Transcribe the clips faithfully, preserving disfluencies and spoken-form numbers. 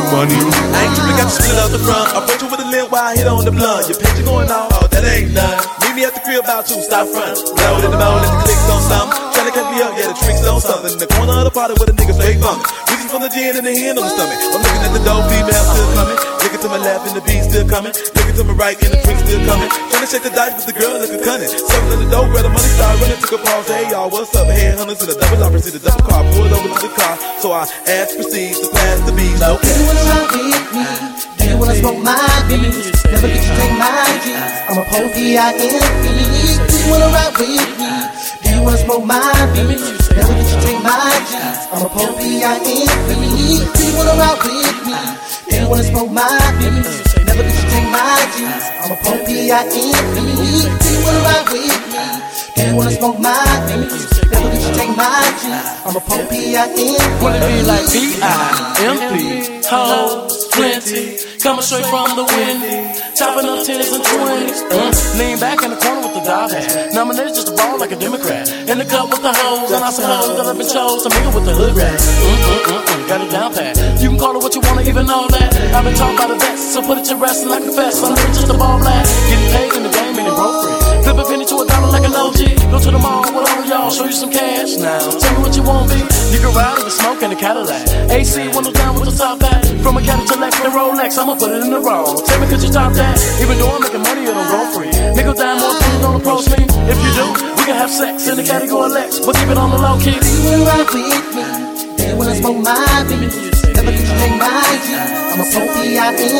money. I ain't tripping, got you split out the front. Approach you with a limp while I hit on the blunt. Your picture going on, oh, that ain't none. Meet me at the crib about two, stop front. Loud in the mouth, let the clicks on something. Tryna cut me up, yeah, the tricks on something. In the corner of the party with a nigga straight bumming. Reaching from the gin and the hand on the stomach. I'm looking at the dope, female still coming. Looking to my left and the beat still coming. Looking to my right and the drink still coming. Tryna shake the dice, but the girl looking cunning. Something in the dope, where the money start running. Took a pause, hey y'all, what's up? Headhunters in the double opera, see the double car, pulled over to the car. So I asked, proceed to pass the beat. Okay. Do you wanna ride with me? Do you wanna smoke my beats? Never get you take my G's. I'm a pole V I N P. Do you wanna ride with me? Do you wanna smoke my beats? Never get you take my G's. I'm a pole V I N P. Do you wanna ride with me? Do you wanna smoke my beats? Never get you take my G's. I'm a pole V I N P. Do you wanna ride with me? Do you wanna smoke my beats? Never get you take my G's. I'm a pole V I N P. Wanna be like V I M P, hoes, plenty, coming straight from the windy, chopping up tens and twenties. Uh, lean back in the corner with the dog hat, nominated just to ball like a Democrat. In the cup with the hoes, and I suppose that I've been chose to mingle with the hood rat. Mm, mm, mm, mm, got it down pat. You can call it what you wanna, even know that I've been taught by the best, so put it to rest and I confess I'm never just a ball black. Getting paid in the game and it broke free. Flip a penny to a dollar like an O G. Go to the mall with all of y'all, show you some cash now. Tell me what you want, be. You can ride with the smoke in the Cadillac. A C windows down with the top hat. From a Caddy to Lex and Rolex, I'ma put it in the roll. Tell me could you top that? Even though I'm making money, it don't go free. Nickel down, more people don't approach me. If you do, we can have sex in the Caddy go Lex, but keep it on the low key. Do you wanna ride with me? Do you wanna smoke my beats? Never get you take my G. I'm a pole V I N P.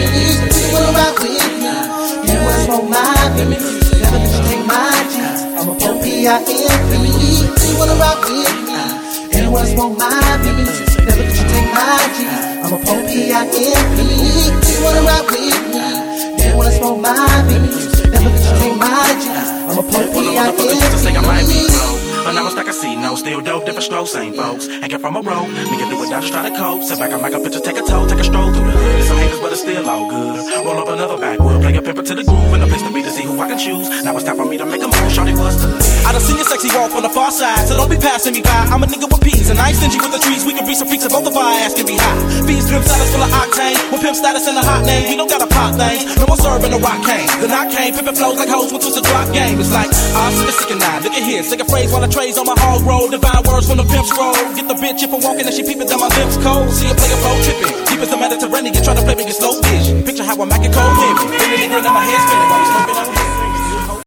Do you wanna ride with me? Do you wanna smoke my beats? Never get you take my G. I'm a pole V I N P. Do you wanna ride with me? Do you wanna smoke my beats? Never get you take my G. I'm a pole V I N P. Do you wanna ride with me? Do you wanna smoke my beats? Never get you take my G. I'm a pole V I N P. But now it's like I see no, still dope, different strokes, same folks. Hanging from a rope, we can do it down, just try to cope. Sit back, I make a picture, take a toe, take a stroll through the hood. There's some haters, but it's still all good. Roll up another backwood, play a pimper to the groove, and a place to be to see who I can choose. Now it's time for me to make a move, shorty was to leave. I done seen your sexy walk on the far side, so don't be passing me by. I'm a nigga with peas, and I ain't stingy with the trees. We can reach some freaks, and both of our ass can be high. Bees, drip, salads full of octane. With pimp status and a hot name, we don't gotta pop things. No more serving the rock cane. The knock came, pimpin' flows like hoes with twist a drop game. It's like, ah, sick a sick and nine. Look at here, sick a phrase while the trays on my hog roll. Divine words from the pimp scroll. Get the bitch if I'm walking and she peeping down my lips cold. See a player flow tripping. Deep as the Mediterranean, try to play me in slow vision. Picture how I'm acting cold women. Been in the